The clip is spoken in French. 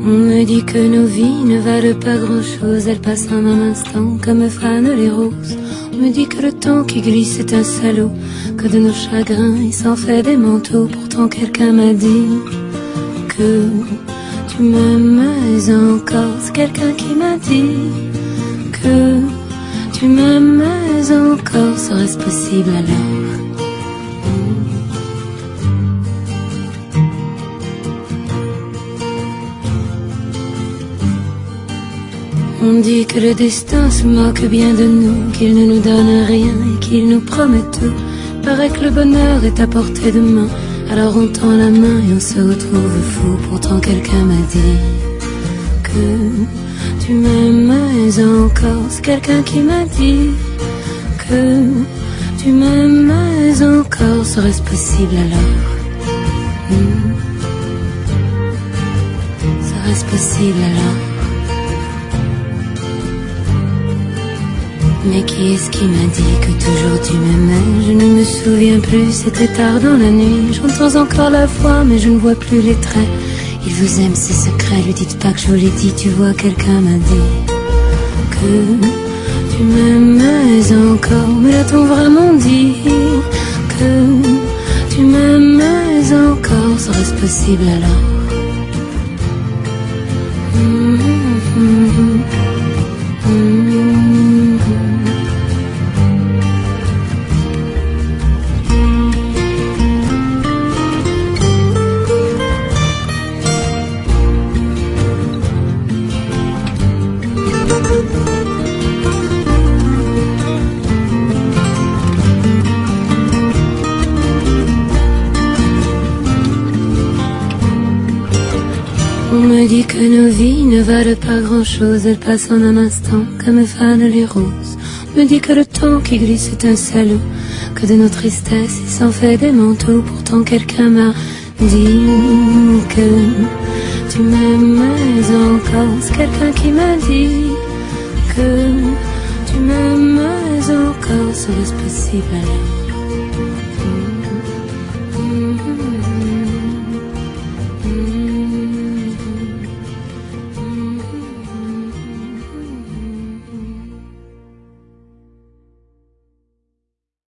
On me dit que nos vies ne valent pas grand-chose, elles passent en un instant comme fanent les roses. On me dit que le temps qui glisse est un salaud, que de nos chagrins il s'en fait des manteaux. Pourtant quelqu'un m'a dit que tu m'aimes encore. C'est quelqu'un qui m'a dit que tu m'aimes encore. Serait-ce possible alors? On dit que le destin se moque bien de nous, qu'il ne nous donne rien et qu'il nous promet tout. Paraît que le bonheur est à portée de main, alors on tend la main et on se retrouve fou. Pourtant quelqu'un m'a dit que tu m'aimes encore. C'est quelqu'un qui m'a dit que tu m'aimes encore. Serait-ce possible alors? Serait-ce possible alors? Mais qui est-ce qui m'a dit que toujours tu m'aimais? Je ne me souviens plus, c'était tard dans la nuit. J'entends encore la voix, mais je ne vois plus les traits. Il vous aime, c'est secret, lui dites pas que je vous l'ai dit. Tu vois, quelqu'un m'a dit que tu m'aimais encore. Mais l'a-t-on vraiment dit que tu m'aimais encore? Serait-ce possible alors? On me dit que nos vies ne valent pas grand-chose, elles passent en un instant comme fanent les roses. On me dit que le temps qui glisse est un salaud, que de nos tristesses il s'en fait des manteaux. Pourtant quelqu'un m'a dit que tu m'aimes encore. C'est quelqu'un qui m'a dit que tu m'aimes encore. Serait-ce possible alors?